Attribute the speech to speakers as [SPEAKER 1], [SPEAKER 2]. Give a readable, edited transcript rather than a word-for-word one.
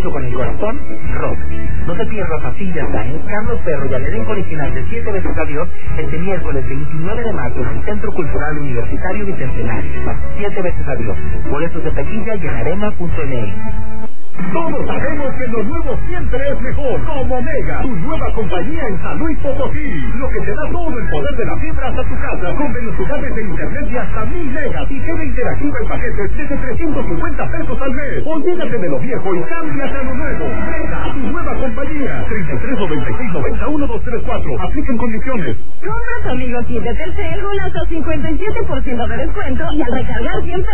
[SPEAKER 1] pulso con el corazón, rock. No te pierdas a Silvia Sáenz, Carlos Ferro y al elenco original de 7 veces adiós este miércoles 29 de marzo en el Centro Cultural Universitario Bicentenario. 7 veces adiós. Boletos de taquilla y en arena.mx.
[SPEAKER 2] Todos sabemos que lo nuevo siempre es mejor. Como Mega, tu nueva compañía en San Luis Potosí. Lo que te da todo el poder de la fibra hasta tu casa. Con velocidades de internet de hasta 1000 megas. Y queda interactiva en paquetes desde 350 pesos al mes. Olvídate de lo viejo y cámbiate a lo nuevo. Mega, tu nueva compañía. 3396911234. Aplican condiciones.
[SPEAKER 3] Compra tu amigo kit de Telcel con hasta 57% de descuento y al recargar 100